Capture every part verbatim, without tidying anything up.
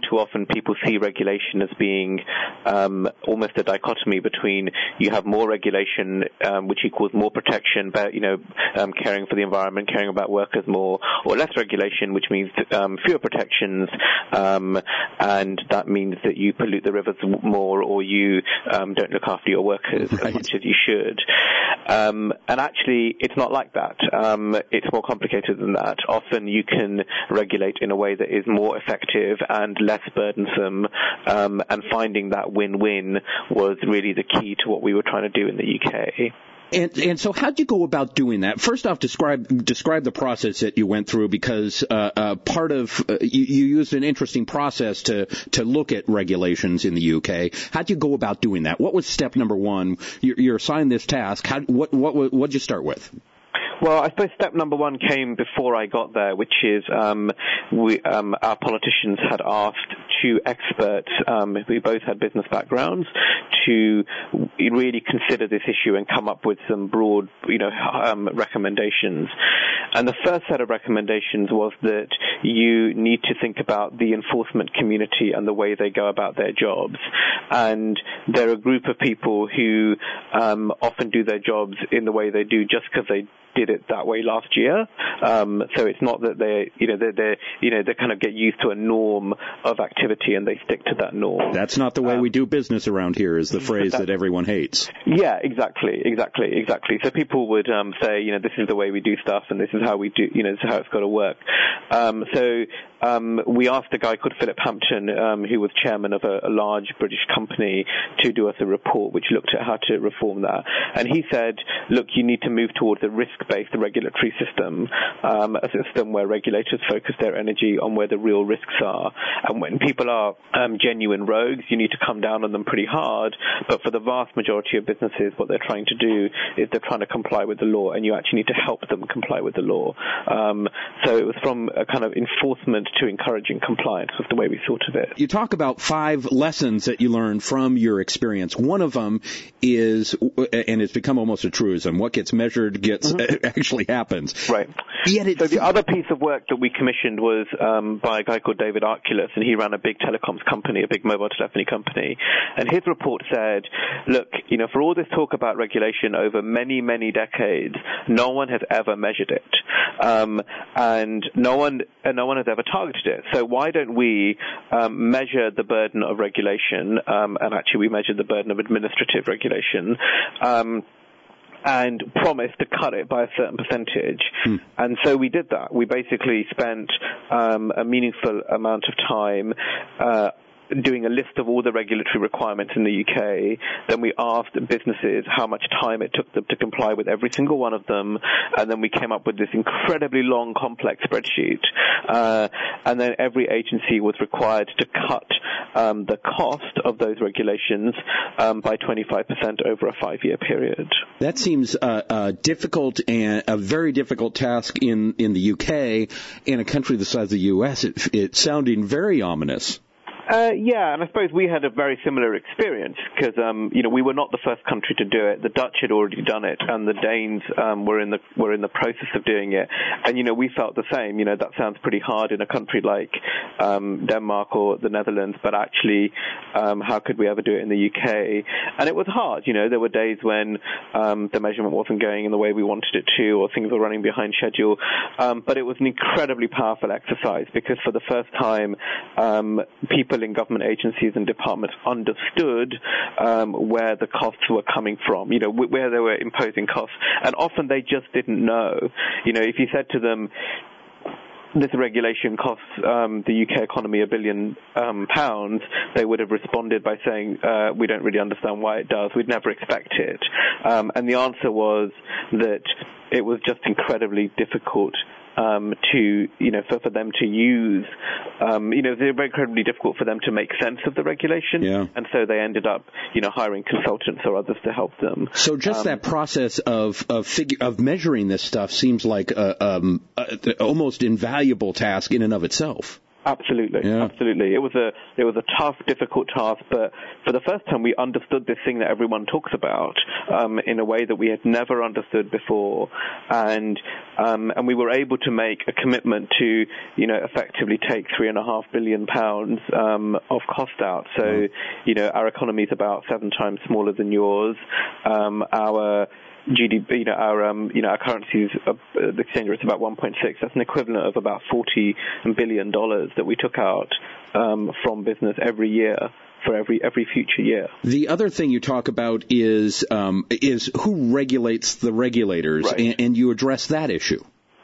too often people see regulation as being um, almost a dichotomy between you have more regulation, um, which equals more protection, but, you know, um, caring for the environment, caring about workers more, or less regulation, which means um, fewer protections, um, and that means that you pollute the rivers more, or you um, don't look after your workers right. as much as you should. Um, and actually, it's not like that. Um, it's more complicated than that. Often you can regulate in a way that is more effective and less burdensome, um, and finding that win-win was really the key to what we were trying to do in the U K. And, and so how'd you go about doing that? First off, describe describe the process that you went through, because uh, uh, part of uh, you, you used an interesting process to to look at regulations in the U K. How'd you go about doing that? What was step number one? You're, you're assigned this task. How, what what what'd you start with? Well, I suppose step number one came before I got there, which is um, we, um, our politicians had asked two experts, um, who both had business backgrounds, to really consider this issue and come up with some broad, you know, um, recommendations. And the first set of recommendations was that you need to think about the enforcement community and the way they go about their jobs. And they're a group of people who um, often do their jobs in the way they do just because they did it that way last year. Um, so it's not that they, you know, they they you know, they kind of get used to a norm of activity and they stick to that norm. That's not the way um, we do business around here, is the phrase that, that everyone hates. Yeah, exactly, exactly, exactly. So people would um, say, you know, this is the way we do stuff and this is how we do, you know, this is how it's got to work. Um, so um, we asked a guy called Philip Hampton, um, who was chairman of a, a large British company, to do us a report which looked at how to reform that. And he said, look, you need to move towards a risk-based regulatory system, um, a system where regulators focus their energy on where the real risks are. And when people are um, genuine rogues, you need to come down on them pretty hard. But for the vast majority of businesses, what they're trying to do is they're trying to comply with the law, and you actually need to help them comply with the law. Um, so it was from a kind of enforcement to encouraging compliance was the way we thought of it. You talk about five lessons that you learned from your experience. One of them is, and it's become almost a truism, what gets measured gets mm-hmm. actually happens. Right. Yet it so the other piece of work that we commissioned was um, by a guy called David Arculus, and he ran a big telecoms company, a big mobile telephony company. And his report said, look, you know, for all this talk about regulation over many, many decades, no one has ever measured it. Um, and no one, and no one has ever targeted it. So why don't we um, measure the burden of regulation, um, and actually we measured the burden of administrative regulation, um, and promised to cut it by a certain percentage. Hmm. And so we did that. We basically spent um, a meaningful amount of time uh, doing a list of all the regulatory requirements in the U K. Then we asked businesses how much time it took them to comply with every single one of them, and then we came up with this incredibly long, complex spreadsheet. Uh, and then every agency was required to cut um, the cost of those regulations um, by twenty-five percent over a five-year period. That seems uh, uh, difficult, and a very difficult task in, in the U K. In a country the size of the U S, it, it's sounding very ominous. Uh, yeah, and I suppose we had a very similar experience because, um, you know, we were not the first country to do it. The Dutch had already done it, and the Danes um, were in the were in the process of doing it. And you know, we felt the same. You know, that sounds pretty hard in a country like um, Denmark or the Netherlands, but actually, um, how could we ever do it in the U K? And it was hard. You know, there were days when um, the measurement wasn't going in the way we wanted it to, or things were running behind schedule. Um, but it was an incredibly powerful exercise because for the first time, um, people in government agencies and departments understood um, where the costs were coming from, you know, where they were imposing costs. And often they just didn't know. You know, if you said to them, this regulation costs um, the U K economy a billion um, pounds, they would have responded by saying, uh, we don't really understand why it does. We'd never expect it. Um, and the answer was that it was just incredibly difficult Um, to, you know, for, for them to use, um, you know, it was very incredibly difficult for them to make sense of the regulation. Yeah. And so they ended up, you know, hiring consultants or others to help them. So just um, that process of, of figure, of measuring this stuff seems like a, um, a, almost invaluable task in and of itself. Absolutely, yeah. absolutely. It was a it was a tough, difficult task, but for the first time we understood this thing that everyone talks about um, in a way that we had never understood before, and um, and we were able to make a commitment to, you know, effectively take three and a half billion pounds um, of cost out. So, mm. you know, our economy is about seven times smaller than yours. Um, our G D P, you know, our um, you know, our currency's uh, the exchange rate is about one point six. That's an equivalent of about forty billion dollars that we took out um, from business every year for every every future year. The other thing you talk about is um, is who regulates the regulators, right. and, and you address that issue.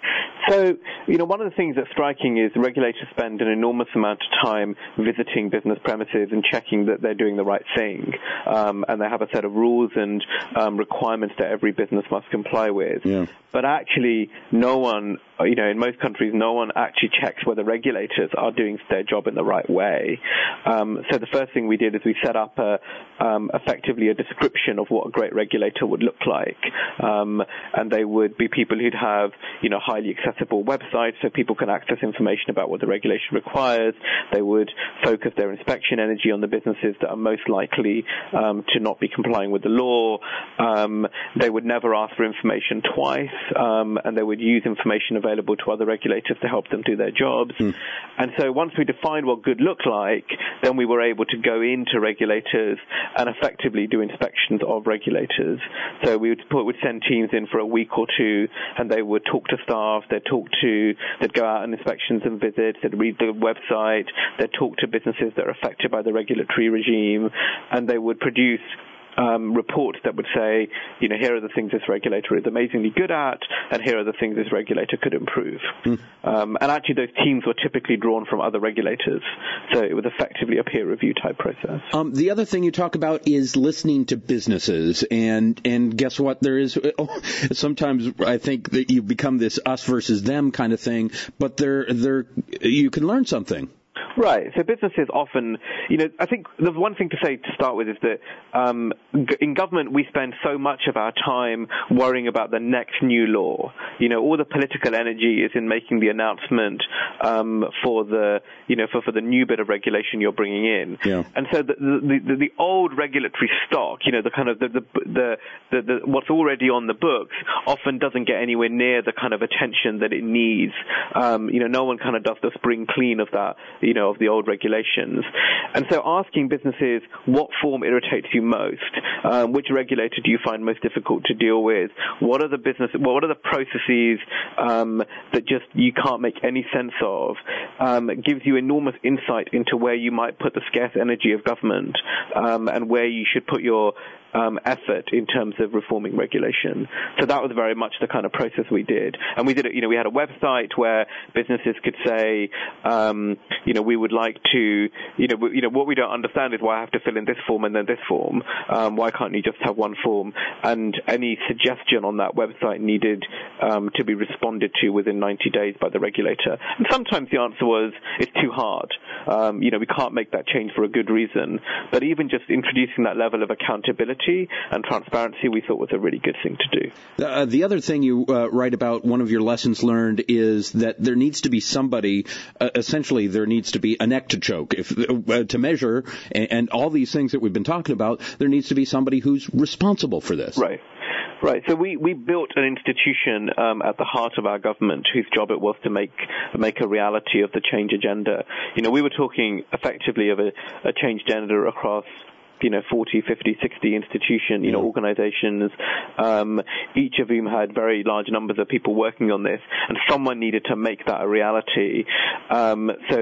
So, you know, one of the things that's striking is regulators spend an enormous amount of time visiting business premises and checking that they're doing the right thing. Um, and they have a set of rules and um, requirements that every business must comply with. Yeah. But actually, no one, you know, in most countries, no one actually checks whether regulators are doing their job in the right way. Um, so the first thing we did is we set up a, um, effectively a description of what a great regulator would look like. Um, and they would be people who'd have, you know, highly accessible websites so people can access information about what the regulation requires. They would focus their inspection energy on the businesses that are most likely um, to not be complying with the law. Um, they would never ask for information twice, um, and they would use information available to other regulators to help them do their jobs. Mm. And so once we defined what good looked like, then we were able to go into regulators and effectively do inspections of regulators. So we would, put, would send teams in for a week or two, and they would talk to staff, they'd talk to, they'd go out on inspections and visits, they'd read the website, they'd talk to businesses that are affected by the regulatory regime, and they would produce Um, reports that would say, you know, here are the things this regulator is amazingly good at, and here are the things this regulator could improve. Mm. Um, and actually, those teams were typically drawn from other regulators, so it was effectively a peer review type process. Um, the other thing you talk about is listening to businesses, and and guess what? There is oh, sometimes I think that you become this us versus them kind of thing, but there there you can learn something. Right. So businesses often, you know, I think the one thing to say to start with is that um, in government we spend so much of our time worrying about the next new law. You know, all the political energy is in making the announcement um, for the, you know, for, for the new bit of regulation you're bringing in. Yeah. And so the, the, the, the old regulatory stock, you know, the kind of the, the, the, the, the what's already on the books often doesn't get anywhere near the kind of attention that it needs. Um, you know, no one kind of does the spring clean of that, you know, of the old regulations. And so asking businesses what form irritates you most, um, which regulator do you find most difficult to deal with, what are the business, what are the processes um, that just you can't make any sense of, um, gives you enormous insight into where you might put the scarce energy of government um, and where you should put your Um, effort in terms of reforming regulation. So that was very much the kind of process we did. And we did it, you know, we had a website where businesses could say, um, you know, we would like to, you know, we, you know, what we don't understand is why I have to fill in this form and then this form. Um, why can't you just have one form? And any suggestion on that website needed um, to be responded to within ninety days by the regulator. And sometimes the answer was, it's too hard. Um, you know, we can't make that change for a good reason. But even just introducing that level of accountability and transparency we thought was a really good thing to do. Uh, the other thing you uh, write about, one of your lessons learned, is that there needs to be somebody, uh, essentially there needs to be a neck to choke. If uh, to measure, and, and all these things that we've been talking about, there needs to be somebody who's responsible for this. Right. Right. So we, we built an institution um, at the heart of our government whose job it was to make make a reality of the change agenda. You know, we were talking effectively of a, a change agenda across, you know, forty, fifty, sixty institutions, you know, organizations, um, each of whom had very large numbers of people working on this, and someone needed to make that a reality. Um, so,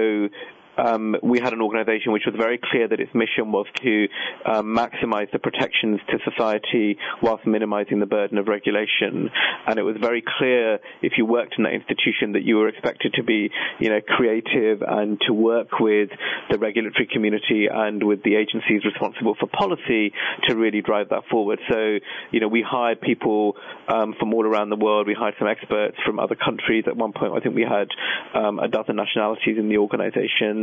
Um, we had an organization which was very clear that its mission was to um, maximize the protections to society whilst minimizing the burden of regulation. And it was very clear, if you worked in that institution, that you were expected to be, you know, creative and to work with the regulatory community and with the agencies responsible for policy to really drive that forward. So, you know, we hired people um, from all around the world. We hired some experts from other countries. At one point, I think we had um, a dozen nationalities in the organization.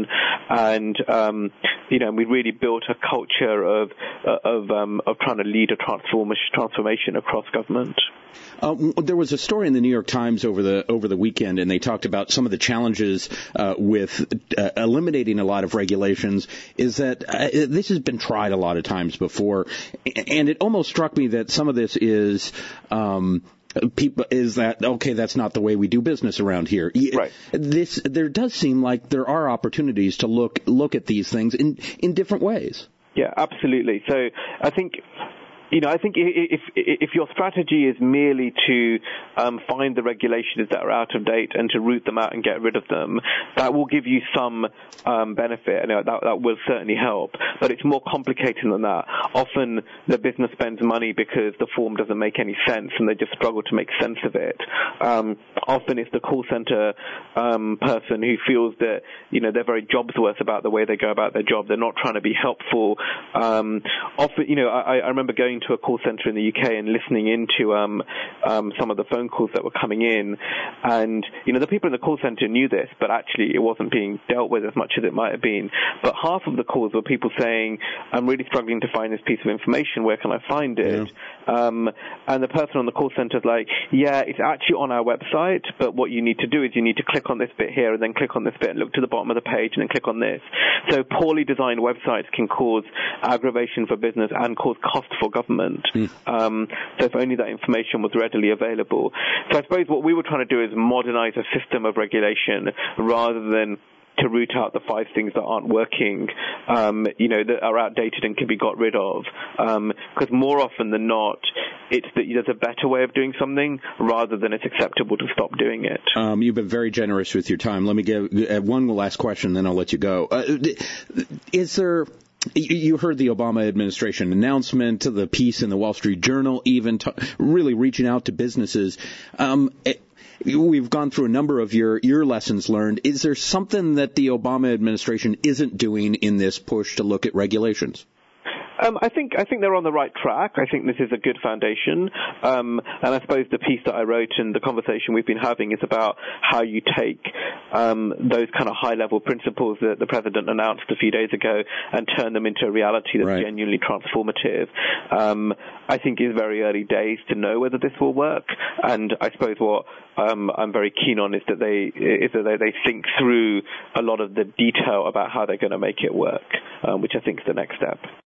regulation, and um, you know, we really built a culture of of um, of trying to lead a transformation transformation across government. Uh, there was a story in the New York Times over the over the weekend, and they talked about some of the challenges uh, with uh, eliminating a lot of regulations. Is that uh, this has been tried a lot of times before, and it almost struck me that some of this is. Um, People, is that okay? That's not the way we do business around here. Right. This there does seem like there are opportunities to look look at these things in in different ways. Yeah, absolutely. So I think. You know, I think if if your strategy is merely to um, find the regulations that are out of date and to root them out and get rid of them, that will give you some um, benefit, and that, that will certainly help. But it's more complicated than that. Often the business spends money because the form doesn't make any sense, and they just struggle to make sense of it. Um, often it's the call center um, person who feels that, you know, they're very jobs-worth about the way they go about their job. They're not trying to be helpful. Um, often, you know, I, I remember going to a call center in the U K and listening into um, um, some of the phone calls that were coming in, and you know, the people in the call center knew this, but actually it wasn't being dealt with as much as it might have been. But half of the calls were people saying, "I'm really struggling to find this piece of information. Where can I find it?" Yeah. Um, and the person on the call center is like, "Yeah, it's actually on our website, but what you need to do is you need to click on this bit here, and then click on this bit, and look to the bottom of the page, and then click on this." So poorly designed websites can cause aggravation for business and cause cost for government. Mm. Um, so if only that information was readily available. So I suppose what we were trying to do is modernize a system of regulation rather than to root out the five things that aren't working, um, you know, that are outdated and can be got rid of. Because um, more often than not, it's that there's a better way of doing something rather than it's acceptable to stop doing it. Um, you've been very generous with your time. Let me give uh, one last question, then I'll let you go. Uh, is there... You heard the Obama administration announcement, the piece in the Wall Street Journal, even t- really reaching out to businesses. Um, it, we've gone through a number of your, your lessons learned. Is there something that the Obama administration isn't doing in this push to look at regulations? Um, I think I think they're on the right track. I think this is a good foundation, um, and I suppose the piece that I wrote and the conversation we've been having is about how you take um, those kind of high-level principles that the president announced a few days ago and turn them into a reality that's right. genuinely transformative. Um, I think it's very early days to know whether this will work, and I suppose what um, I'm very keen on is that they is that they, they think through a lot of the detail about how they're going to make it work, um, which I think is the next step.